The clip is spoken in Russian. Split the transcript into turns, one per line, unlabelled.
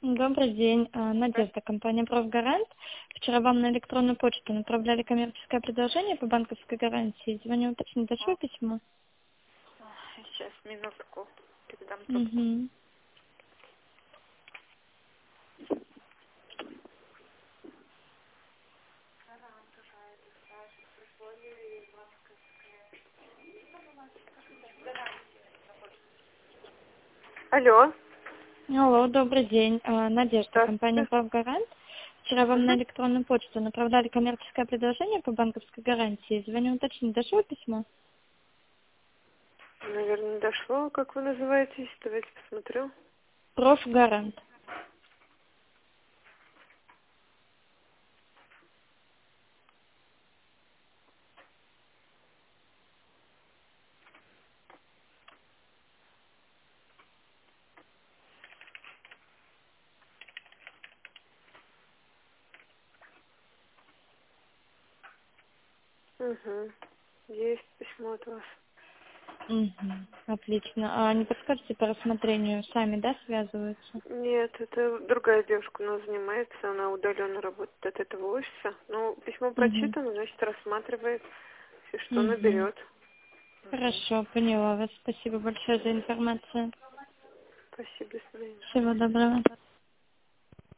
Добрый день, Надежда, компания «Профгарант». Вчера вам на электронную почту направляли коммерческое предложение по банковской гарантии. Звоню уточнить, дошло письмо?
Сейчас, минутку. Передам трубку.
Угу.
Алло.
Алло, добрый день, Надежда, компания
Здравствуйте.
«Профгарант». Вчера вам на
Угу.
электронную почту направляли коммерческое предложение по банковской гарантии. Звоню уточнить, дошло письмо?
Наверное, дошло. Как вы называетесь? Давайте посмотрю.
«Профгарант».
Угу. Есть письмо от вас.
Угу. Отлично. А не подскажете по рассмотрению, сами, да, связываются?
Нет, это другая девушка у нас занимается. Она удаленно работает от этого офиса. Ну, письмо
Угу.
прочитано, значит, рассматривает. Если что,
Угу.
наберет. Угу.
Хорошо, поняла вас. Спасибо большое за информацию.
Спасибо, до свидания.
Всего доброго.